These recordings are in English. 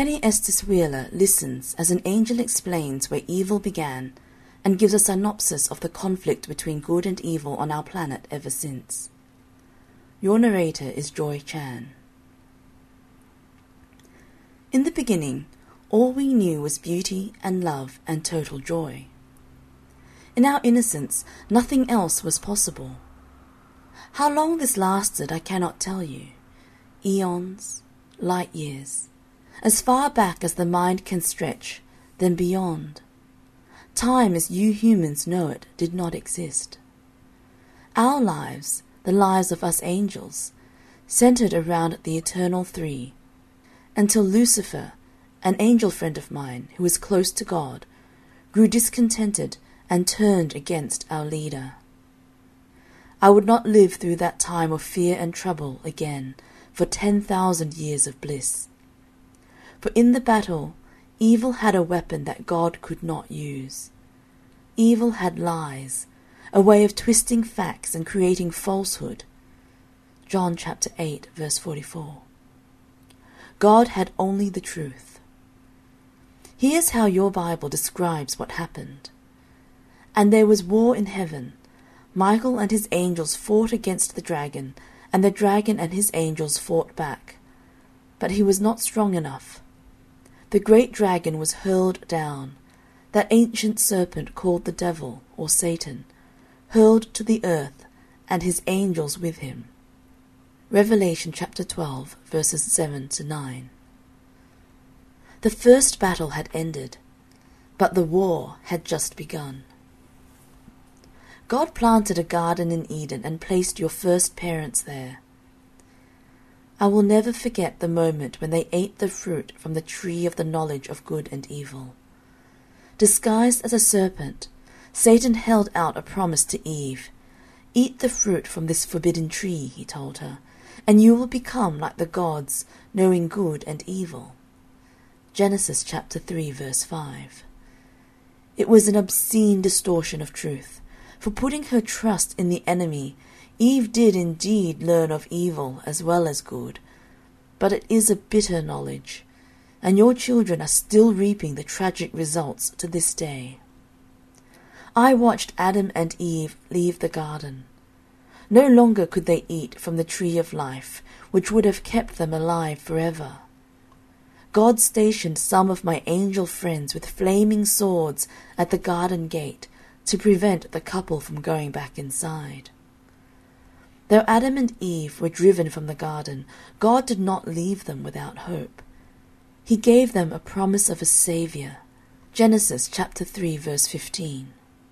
Penny Estes Wheeler listens as an angel explains where evil began and gives a synopsis of the conflict between good and evil on our planet ever since. Your narrator is Joy Chan. In the beginning, all we knew was beauty and love and total joy. In our innocence, nothing else was possible. How long this lasted I cannot tell you. Eons, light years, as far back as the mind can stretch, then beyond. Time as you humans know it did not exist. Our lives, the lives of us angels, centered around the eternal three, until Lucifer, an angel friend of mine who is close to God, grew discontented and turned against our leader. I would not live through that time of fear and trouble again for 10,000 years of bliss. For in the battle, evil had a weapon that God could not use. Evil had lies, a way of twisting facts and creating falsehood. John chapter 8, verse 44. God had only the truth. Here's how your Bible describes what happened. And there was war in heaven. Michael and his angels fought against the dragon, and the dragon and his angels fought back. But he was not strong enough. The great dragon was hurled down, that ancient serpent called the devil, or Satan, hurled to the earth, and his angels with him. Revelation chapter 12, verses 7 to 9. The first battle had ended, but the war had just begun. God planted a garden in Eden and placed your first parents there. I will never forget the moment when they ate the fruit from the tree of the knowledge of good and evil. Disguised as a serpent, Satan held out a promise to Eve. Eat the fruit from this forbidden tree, he told her, and you will become like the gods, knowing good and evil. Genesis chapter 3, verse 5. It was an obscene distortion of truth. For putting her trust in the enemy, Eve did indeed learn of evil as well as good, but it is a bitter knowledge, and your children are still reaping the tragic results to this day. I watched Adam and Eve leave the garden. No longer could they eat from the tree of life, which would have kept them alive forever. God stationed some of my angel friends with flaming swords at the garden gate to prevent the couple from going back inside. Though Adam and Eve were driven from the garden, God did not leave them without hope. He gave them a promise of a Saviour. Genesis chapter 3, verse 15.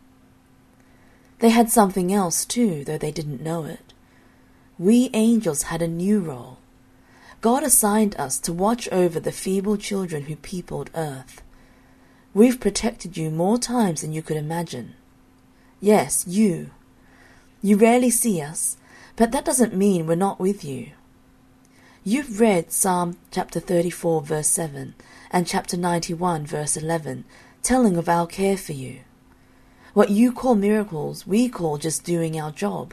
They had something else too, though they didn't know it. We angels had a new role. God assigned us to watch over the feeble children who peopled earth. We've protected you more times than you could imagine. Yes, you. You rarely see us, but that doesn't mean we're not with you. You've read Psalm chapter 34, verse 7, and chapter 91, verse 11, telling of our care for you. What you call miracles, we call just doing our job.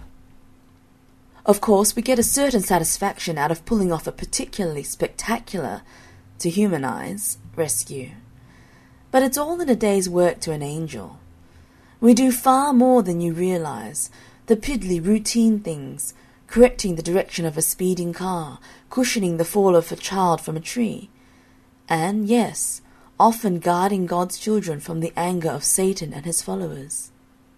Of course, we get a certain satisfaction out of pulling off a particularly spectacular, to human eyes, rescue. But it's all in a day's work to an angel. We do far more than you realize, the piddly routine things, correcting the direction of a speeding car, cushioning the fall of a child from a tree, and, yes, often guarding God's children from the anger of Satan and his followers.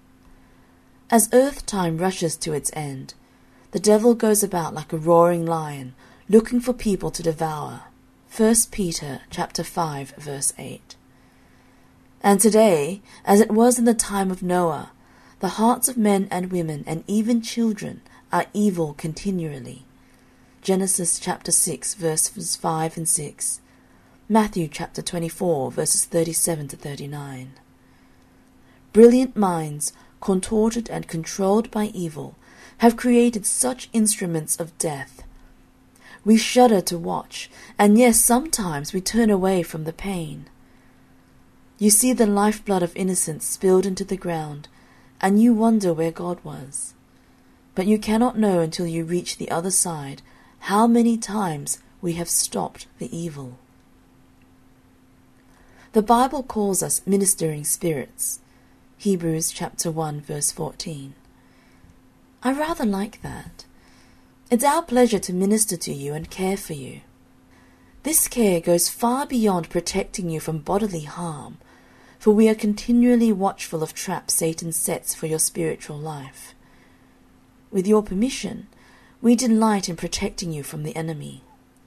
As earth time rushes to its end, the devil goes about like a roaring lion, looking for people to devour. 1 Peter chapter 5, verse 8. And today, as it was in the time of Noah, the hearts of men and women and even children are evil continually. Genesis chapter 6, verses 5 and 6. Matthew chapter 24, verses 37 to 39. Brilliant minds, contorted and controlled by evil, have created such instruments of death. We shudder to watch, and yes, sometimes we turn away from the pain. You see the lifeblood of innocence spilled into the ground, and you wonder where God was. But you cannot know until you reach the other side how many times we have stopped the evil. The Bible calls us ministering spirits. Hebrews chapter 1, verse 14. I rather like that. It's our pleasure to minister to you and care for you. This care goes far beyond protecting you from bodily harm, for we are continually watchful of traps Satan sets for your spiritual life. With your permission, we delight in protecting you from the enemy.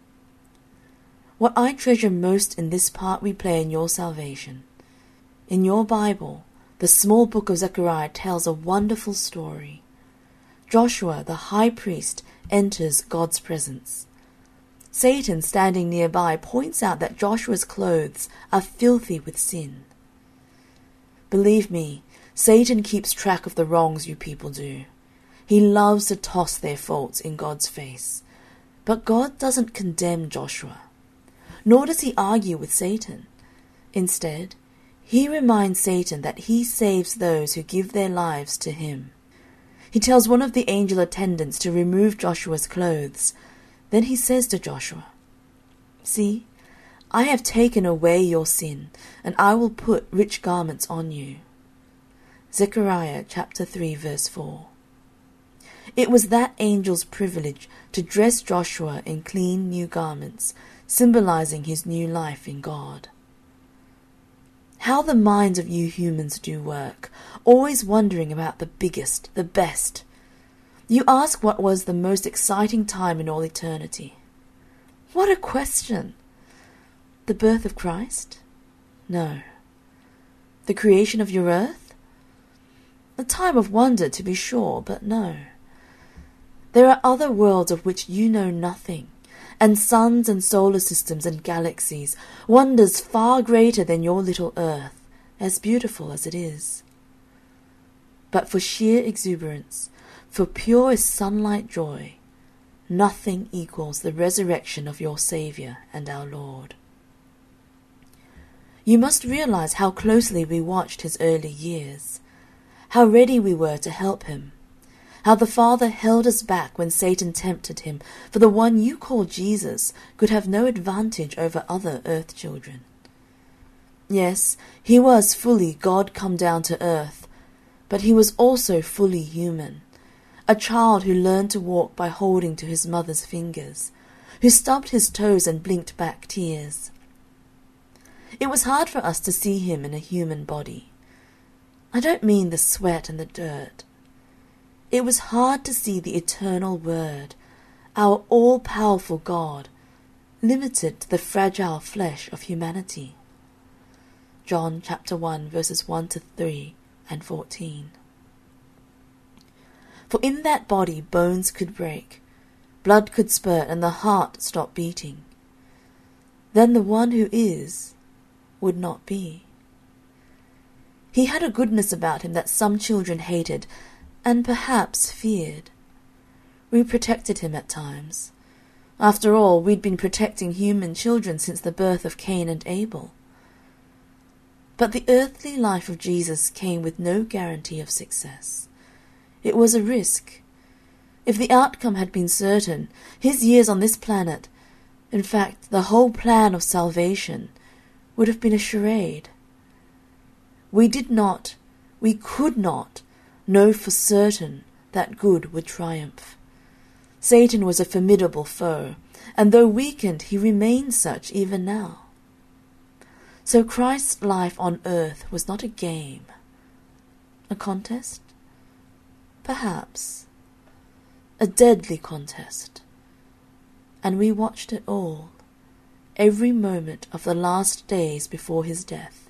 What I treasure most in this part we play in your salvation. In your Bible, the small book of Zechariah tells a wonderful story. Joshua, the high priest, enters God's presence. Satan, standing nearby, points out that Joshua's clothes are filthy with sin. Believe me, Satan keeps track of the wrongs you people do. He loves to toss their faults in God's face. But God doesn't condemn Joshua, nor does he argue with Satan. Instead, he reminds Satan that he saves those who give their lives to him. He tells one of the angel attendants to remove Joshua's clothes. Then he says to Joshua, "See, I have taken away your sin, and I will put rich garments on you." Zechariah chapter 3, verse 4. It was that angel's privilege to dress Joshua in clean new garments, symbolizing his new life in God. How the minds of you humans do work, always wondering about the biggest, the best. You ask what was the most exciting time in all eternity. What a question! The birth of Christ? No. The creation of your earth? A time of wonder, to be sure, but no. There are other worlds of which you know nothing, and suns and solar systems and galaxies, wonders far greater than your little earth, as beautiful as it is. But for sheer exuberance, for pure sunlight joy, nothing equals the resurrection of your Saviour and our Lord. You must realize how closely we watched his early years, how ready we were to help him, how the Father held us back when Satan tempted him, for the one you call Jesus could have no advantage over other earth children. Yes, he was fully God come down to earth, but he was also fully human, a child who learned to walk by holding to his mother's fingers, who stubbed his toes and blinked back tears. It was hard for us to see him in a human body. I don't mean the sweat and the dirt. It was hard to see the eternal Word, our all-powerful God, limited to the fragile flesh of humanity. John chapter 1, verses 1 to 3 and 14. For in that body bones could break, blood could spurt, and the heart stop beating. Then the one who is would not be. He had a goodness about him that some children hated, and perhaps feared. We protected him at times. After all, we'd been protecting human children since the birth of Cain and Abel. But the earthly life of Jesus came with no guarantee of success. It was a risk. If the outcome had been certain, his years on this planet, in fact, the whole plan of salvation, would have been a charade. We could not know for certain that good would triumph. Satan was a formidable foe, and though weakened, he remains such even now. So Christ's life on earth was not a game. A contest? Perhaps. A deadly contest. And we watched it all, every moment of the last days before his death.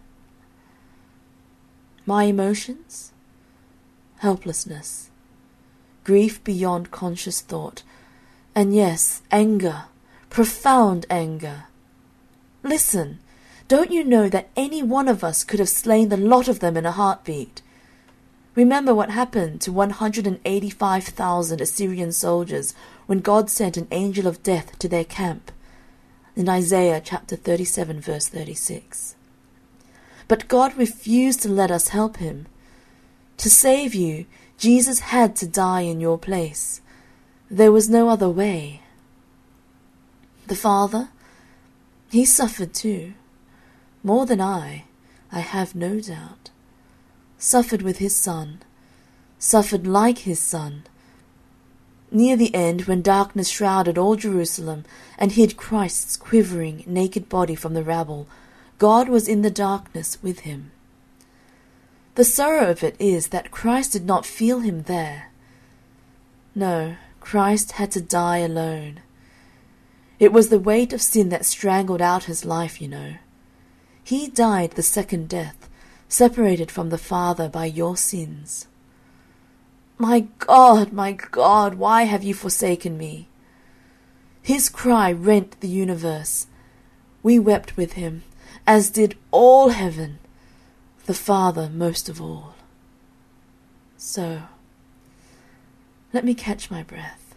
My emotions? Helplessness, grief beyond conscious thought, and yes, anger, profound anger. Listen, don't you know that any one of us could have slain the lot of them in a heartbeat? Remember what happened to 185,000 Assyrian soldiers when God sent an angel of death to their camp, in Isaiah chapter 37, verse 36. But God refused to let us help him. To save you, Jesus had to die in your place. There was no other way. The Father, he suffered too. more than I have no doubt, suffered with his Son, suffered like his Son. Near the end, when darkness shrouded all Jerusalem and hid Christ's quivering, naked body from the rabble, God was in the darkness with him. The sorrow of it is that Christ did not feel him there. No, Christ had to die alone. It was the weight of sin that strangled out his life, you know. He died the second death, separated from the Father by your sins. My God, why have you forsaken me? His cry rent the universe. We wept with him, as did all heaven, the Father most of all. So, let me catch my breath.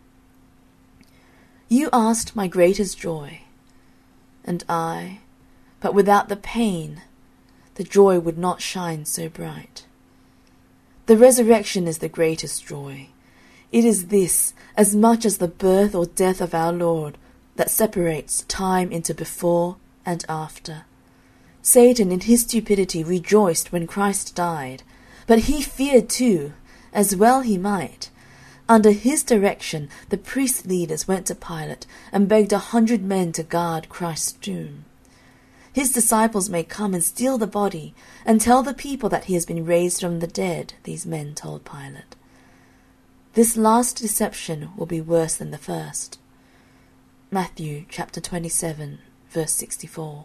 You asked my greatest joy, and I, but without the pain, the joy would not shine so bright. The resurrection is the greatest joy. It is this, as much as the birth or death of our Lord, that separates time into before and after. Satan in his stupidity rejoiced when Christ died, but he feared too, as well he might. Under his direction the priest leaders went to Pilate and begged 100 men to guard Christ's tomb. His disciples may come and steal the body and tell the people that he has been raised from the dead, these men told Pilate. This last deception will be worse than the first. Matthew chapter 27, verse 64.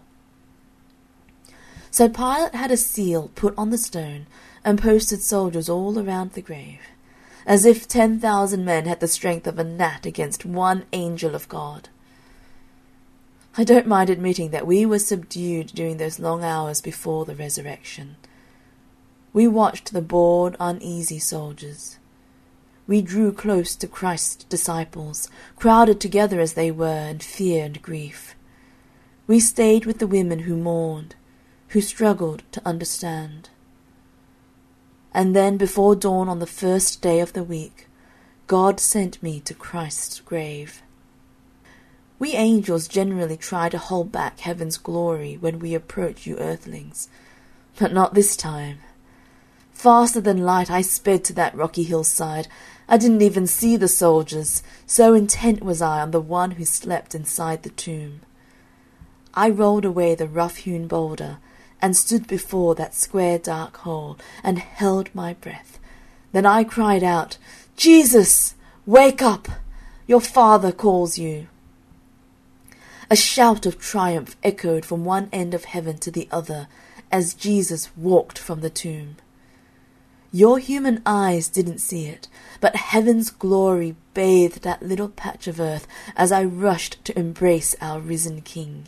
So Pilate had a seal put on the stone and posted soldiers all around the grave, as if 10,000 men had the strength of a gnat against one angel of God. I don't mind admitting that we were subdued during those long hours before the resurrection. We watched the bored, uneasy soldiers. We drew close to Christ's disciples, crowded together as they were in fear and grief. We stayed with the women who mourned, who struggled to understand. And then, before dawn on the first day of the week, God sent me to Christ's grave. We angels generally try to hold back heaven's glory when we approach you earthlings, but not this time. Faster than light I sped to that rocky hillside. I didn't even see the soldiers, so intent was I on the one who slept inside the tomb. I rolled away the rough-hewn boulder and stood before that square dark hole and held my breath. Then I cried out, "Jesus, wake up! Your Father calls you." A shout of triumph echoed from one end of heaven to the other as Jesus walked from the tomb. Your human eyes didn't see it, but heaven's glory bathed that little patch of earth as I rushed to embrace our risen King.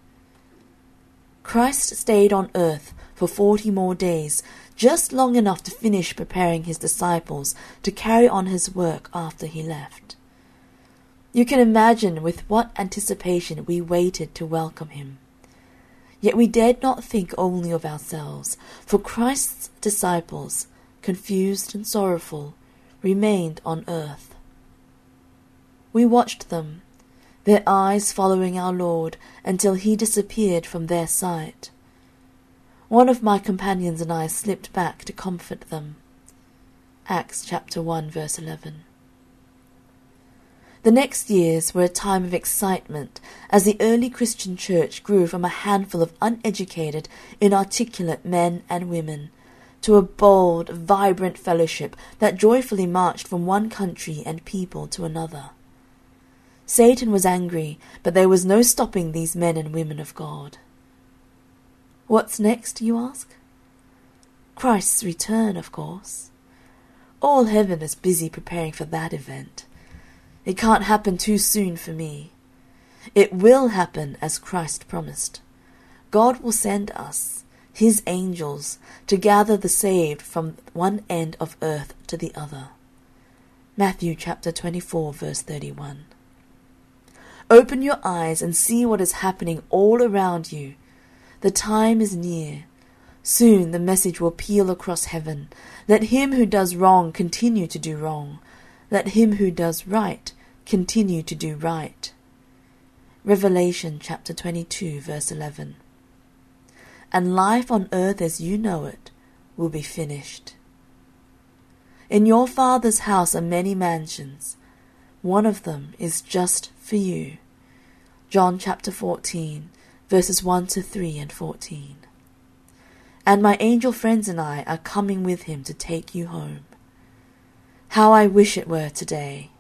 Christ stayed on earth for 40 more days, just long enough to finish preparing his disciples to carry on his work after he left. You can imagine with what anticipation we waited to welcome him. Yet we dared not think only of ourselves, for Christ's disciples, confused and sorrowful, remained on earth. We watched them, their eyes following our Lord until he disappeared from their sight. One of my companions and I slipped back to comfort them. Acts chapter 1, verse 11. The next years were a time of excitement as the early Christian church grew from a handful of uneducated, inarticulate men and women to a bold, vibrant fellowship that joyfully marched from one country and people to another. Satan was angry, but there was no stopping these men and women of God. What's next, you ask? Christ's return, of course. All heaven is busy preparing for that event. It can't happen too soon for me. It will happen as Christ promised. God will send us, his angels, to gather the saved from one end of earth to the other. Matthew chapter 24, verse 31. Open your eyes and see what is happening all around you. The time is near. Soon the message will peal across heaven. Let him who does wrong continue to do wrong. Let him who does right continue to do right. Revelation chapter 22, verse 11. and life on earth as you know it will be finished. In your Father's house are many mansions. One of them is just for you. John chapter 14, verses 1 to 3 and 14. And my angel friends and I are coming with him to take you home. How I wish it were today.